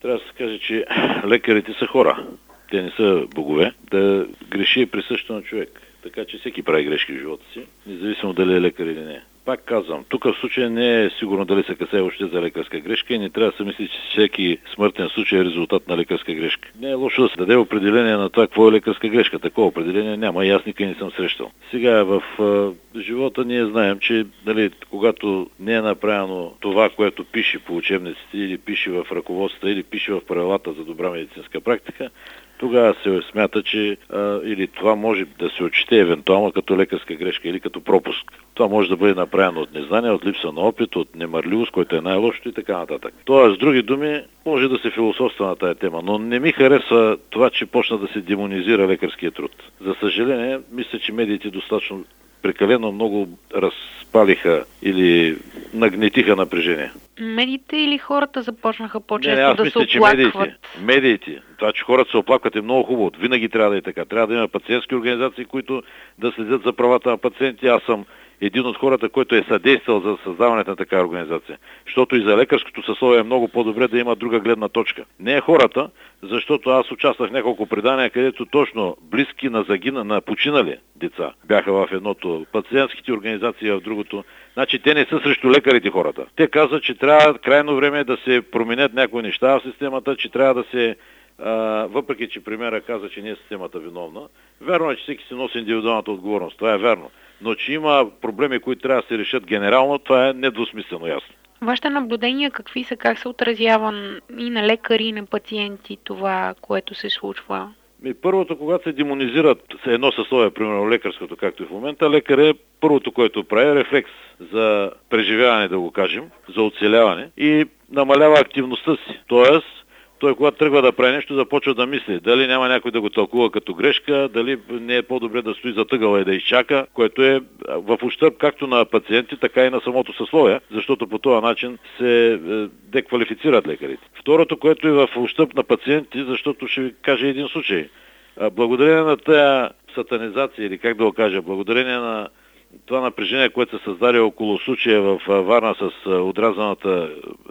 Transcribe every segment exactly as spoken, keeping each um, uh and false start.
Трябва да се каже, че лекарите са хора. Те не са богове. Да греши е присъщо на човек. Така че всеки прави грешки в живота си, независимо дали е лекар или не. Пак казвам, тук в случая не е сигурно дали се касае още за лекарска грешка и не трябва да се мисли, че всеки смъртен случай е резултат на лекарска грешка. Не е лошо да се даде определение на това какво е лекарска грешка. Такова определение няма и аз никъде не съм срещал. Сега в е, живота ние знаем, че дали, когато не е направено това, което пише по учебниците или пише в ръководствата или пише в правилата за добра медицинска практика, тогава се смята, че а, или това може да се отчете евентуално като лекарска грешка или като пропуск. Това може да бъде направено от незнание, от липса на опит, от немарливост, който е най-лошото и така нататък. Тоест, с други думи, може да се философства на тая тема, но не ми харесва това, че почна да се демонизира лекарския труд. За съжаление, мисля, че медиите достатъчно прекалено много разпалиха или нагнетиха напрежение. Медиите или хората започнаха по-често не, не, да мисля, се оплакват? Медиите, медиите. Това, че хората се оплакват е много хубаво. Винаги трябва да е така. Трябва да има пациентски организации, които да следят за правата на пациенти. Аз съм един от хората, който е съдействал за създаването на такава организация. Защото и за лекарското съсловие е много по-добре да има друга гледна точка. Не е хората, защото аз участвах в няколко предания, където точно близки на загина, на починали деца бяха в едното, пациентските организации в другото. Значи те не са срещу лекарите хората. Те казват, че трябва крайно време да се променят някои неща в системата, че трябва да се а, въпреки че премиера каза, че не е системата виновна. Вярно е, че всеки си носи индивидуалната отговорност. Това е вярно. Но че има проблеми, които трябва да се решат генерално, това е недвусмислено ясно. Вашите наблюдения какви са? Как се отразява и на лекари, и на пациенти това, което се случва? И първото, когато се демонизират едно съсловие, примерно лекарското, както и в момента, лекар е първото, което прави рефлекс за преживяване, да го кажем, за оцеляване и намалява активността си. Тоест, той, когато тръгва да прави нещо, започва да мисли дали няма някой да го тълкува като грешка, дали не е по-добре да стои затъгъла и да изчака, което е в ущърб както на пациенти, така и на самото съсловие, защото по този начин се деквалифицират лекарите. Второто, което е в ущърб на пациенти, защото ще ви кажа един случай. Благодарение на тая сатанизация, или как да го кажа, благодарение на това напрежение, което се създаде около случая в Варна с отрязаната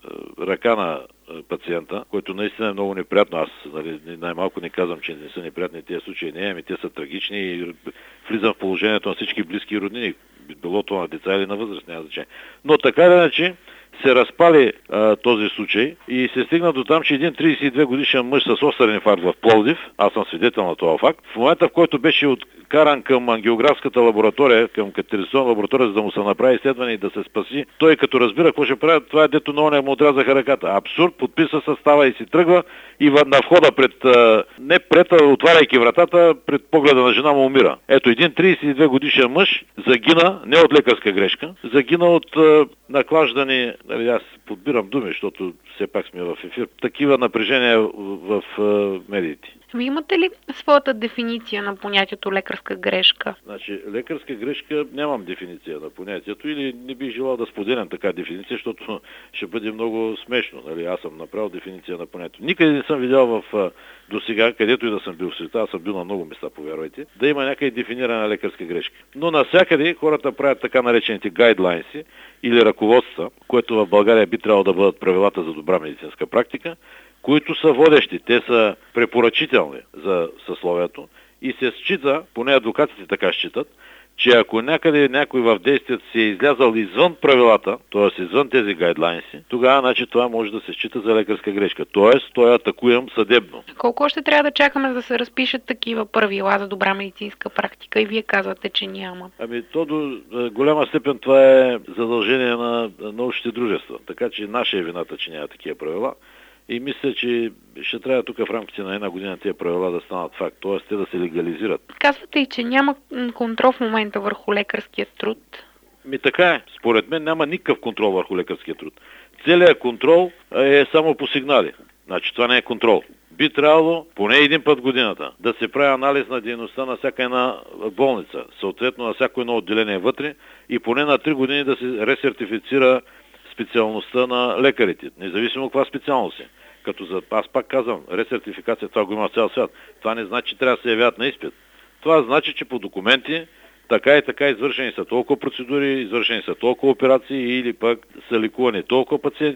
ръка на пациента, който наистина е много неприятно. Аз нали, най-малко не казвам, че не са неприятни тези случаи. Не, ами те са трагични и влизам в положението на всички близки и роднини. Било това на деца или на възраст, няма значение. Но така или иначе се разпали а, този случай и се стигна до там, че един тридесет и две годишен мъж с остър инфаркт в Пловдив, аз съм свидетел на това факт, в момента в който беше откаран към ангиографската лаборатория, към катетеризационна лаборатория, за да му се направи изследване и да се спаси, той като разбира какво ще прави, това е дето на оня му отрязаха ръката. Абсурд, подписа състава и си тръгва и на входа пред, а, не пред, отваряйки вратата, пред погледа на жена му умира. Ето един тридесет и две годишен мъж загина, не от лекарска грешка, загина от а, наклаждани. Нали, аз подбирам думи, защото все пак сме в ефир. Такива напрежения в, в uh, медиите. Вие имате ли своята дефиниция на понятието лекарска грешка? Значи, лекарска грешка нямам дефиниция на понятието или не бих желал да споделям така дефиниция, защото ще бъде много смешно. Нали? Аз съм направил дефиниция на понятието. Никъде не съм видял в до сега, където и да съм бил в света, аз съм бил на много места, повярвайте, да има някъде дефинирана лекарска грешка. Но навсякъде хората правят така наречените гайдлайнси или ръководства, което в България би трябвало да бъдат правилата за добра медицинска практика, които са водещи. Те са препоръчителни за съсловието и се счита, поне адвокатите така считат, че ако някъде някой в действието си е излязал извън правилата, т.е. извън тези гайдлайнси, тогава значи това може да се счита за лекарска грешка. Т.е. той атакуем съдебно. Колко още трябва да чакаме да се разпишат такива правила за добра медицинска практика и вие казвате, че няма? Ами то до голяма степен това е задължение на научните дружества. Така че наша е вината, че няма такива правила. И мисля, че ще трябва тук в рамките на една година тези правила да станат факт, т.е. те да се легализират. Казвате и, че няма контрол в момента върху лекарския труд. Ми така е. Според мен няма никакъв контрол върху лекарския труд. Целият контрол е само по сигнали. Значи това не е контрол. Би трябвало поне един път годината да се прави анализ на дейността на всяка една болница, съответно на всяко едно отделение вътре и поне на три години да се ресертифицира специалността на лекарите, независимо каква специалност е. Като за, аз пак казвам, ресертификация, това го има в цял свят. Това не значи, че трябва да се явяват на изпит. Това значи, че по документи така и така извършени са толкова процедури, извършени са толкова операции или пък са лекувани толкова пациенти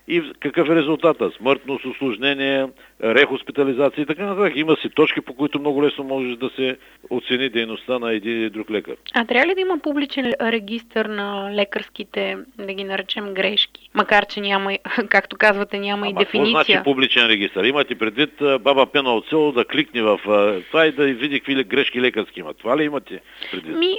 И какъв е резултата? Смъртност, усложнение, рехоспитализация и така нататък. Има си точки, по които много лесно може да се оцени дейността на един или друг лекар. А трябва ли да има публичен регистър на лекарските, да ги наречем, грешки? Макар че няма, както казвате, няма Ама, и дефиниция. Какво значи публичен регистър? Имате предвид баба Пена от село да кликне в това и да види какви грешки лекарски има. Това ли имате предвид? Ми,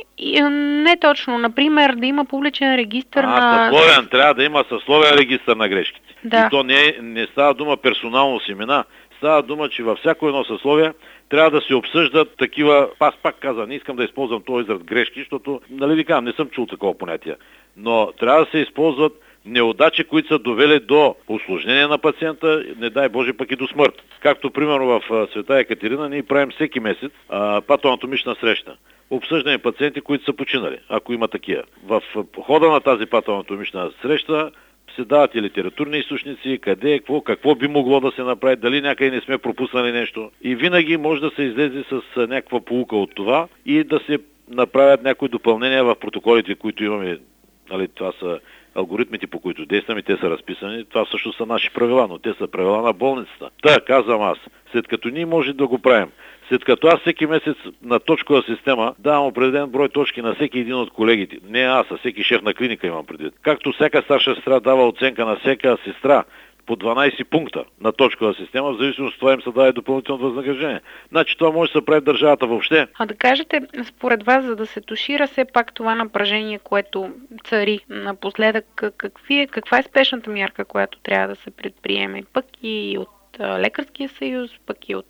не точно. Например, да има публичен регистър а, на... съсловен. Трябва да има съсловен регистър на грешките. Да. И то не, не става дума персонално с имена. Става дума, че във всяко едно съсловие трябва да се обсъждат такива, аз пак казвам, не искам да използвам този израз грешки, защото, нали ви казвам, не съм чул такова понятие. Но трябва да се използват неудачи, които са довели до усложнение на пациента, не дай Боже пък и до смърт. Както примерно в Света Екатерина ние правим всеки месец а, патоанатомична среща. Обсъждаме пациенти, които са починали, ако има такива. В хода на тази патоанатомична среща се дават и литературни източници, къде, какво, какво би могло да се направи, дали някъде не сме пропуснали нещо. И винаги може да се излезе с някаква поука от това и да се направят някои допълнения в протоколите, които имаме. Нали, това са алгоритмите, по които действаме, те са разписани. Това също са наши правила, но те са правила на болницата. Та, казвам аз, след като ние може да го правим, след като аз всеки месец на точкова система давам определен брой точки на всеки един от колегите, не аз, а всеки шеф на клиника имам предвид. Както всяка старша сестра дава оценка на всяка сестра по дванайсет пункта на точкова система, в зависимост от това им се даде допълнително възнаграждение. Значи това може да се прави в държавата въобще. А да кажете, според вас, за да се тушира все пак това напрежение, което цари напоследък, какви е, каква е спешната мярка, която трябва да се предприеме? Пък и от Лекарския съюз, пък и от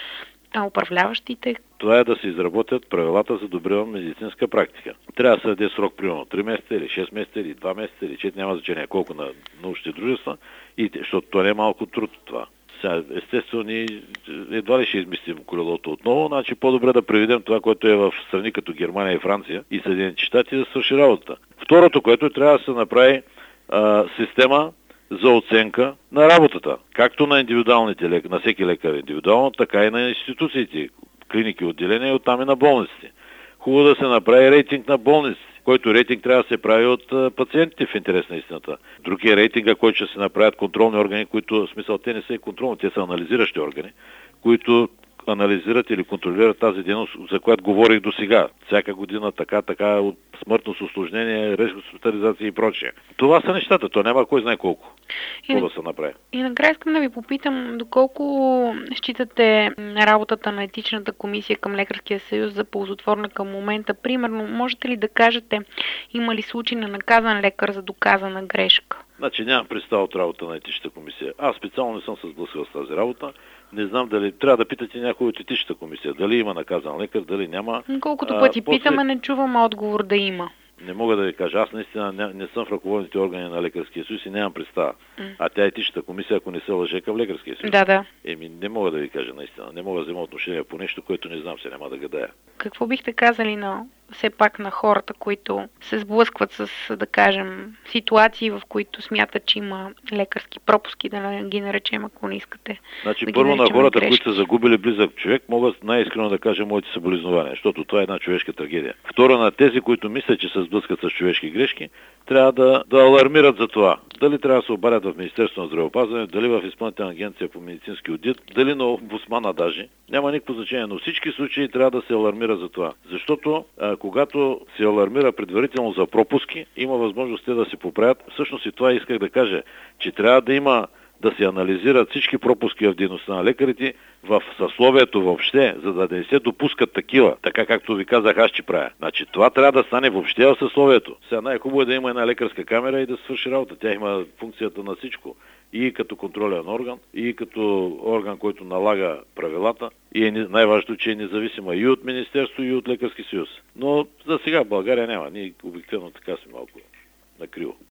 управляващите? Това е да се изработят правилата за добра медицинска практика. Трябва да се даде срок, примерно три месеца или шест месеца или два месеца или четири, няма значение колко на научните дружества, и, защото това не е малко труд това. Сега, естествено, ние едва ли ще измислим колелото отново, значи по-добре да преведем това, което е в страни като Германия и Франция и Съединените щати, да свърши работата. Второто, което трябва да се направи а, система за оценка на работата, както на индивидуалните лекари, на всеки лекар индивидуално, така и на институциите, клиники, отделения и оттам и на болниците. Хубаво да се направи рейтинг на болниците, който рейтинг трябва да се прави от пациентите в интерес на истината. Другия рейтинга, който ще се направят контролни органи, които в смисъл те не са и контролни, те са анализиращи органи, които анализират или контролират тази дейност, за която говорих до сега. Всяка година така, така, от смъртност, усложнение, рехоспитализация и прочее. Това са нещата, то няма кой знае колко. Какво да се направи. И накрая искам да ви попитам, доколко считате работата на етичната комисия към Лекарския съюз за ползотворна към момента? Примерно, можете ли да кажете, има ли случай на наказан лекар за доказана грешка? Значи нямам представа от работа на етичната комисия. Аз специално не съм се сблъскал с тази работа. Не знам дали... Трябва да питате някой от етичната комисия. Дали има наказан лекар, дали няма. Колкото пъти а, после... питаме, не чуваме отговор да има. Не мога да ви кажа. Аз наистина не, не съм в ръководните органи на Лекарския съюз и нямам представа. Mm. А тя етичната комисия, ако не се лъже, към Лекарския съюз. Да, да. Еми, не мога да ви кажа наистина. Не мога да взема отношение по нещо, което не знам, се няма да гадая. Какво бихте казали на все пак на хората, които се сблъскват с, да кажем, ситуации, в които смятат, че има лекарски пропуски, да ги наречем, ако не искате. Значи, да първо на хората, грешки, които са загубили близък човек, могат най-искрено да кажа моите съболезнования, защото това е една човешка трагедия. Второ, на тези, които мислят, че се сблъскат с човешки грешки, трябва да, да алармират за това. Дали трябва да се обадят в Министерството на здравеопазване, дали в Изпълнителна агенция по медицински одит, дали на омбудсмана даже. Няма никакво значение, но всички случаи трябва да се алармира за това. Защото а, когато се алармира предварително за пропуски, има възможност те да се поправят. Всъщност и това исках да кажа, че трябва да има да се анализират всички пропуски в дейността на лекарите в съсловието въобще, за да не се допускат такива, така както ви казах аз, че правя. Значи това трябва да стане въобще в съсловието. Сега най-хубаво е да има една лекарска камера и да свърши работа. Тя има функцията на всичко. И като контролен орган, и като орган, който налага правилата. И е най-важното, че е независима и от Министерство, и от Лекарски съюз. Но за сега в България няма. Ние обикновено така сме малко накриво.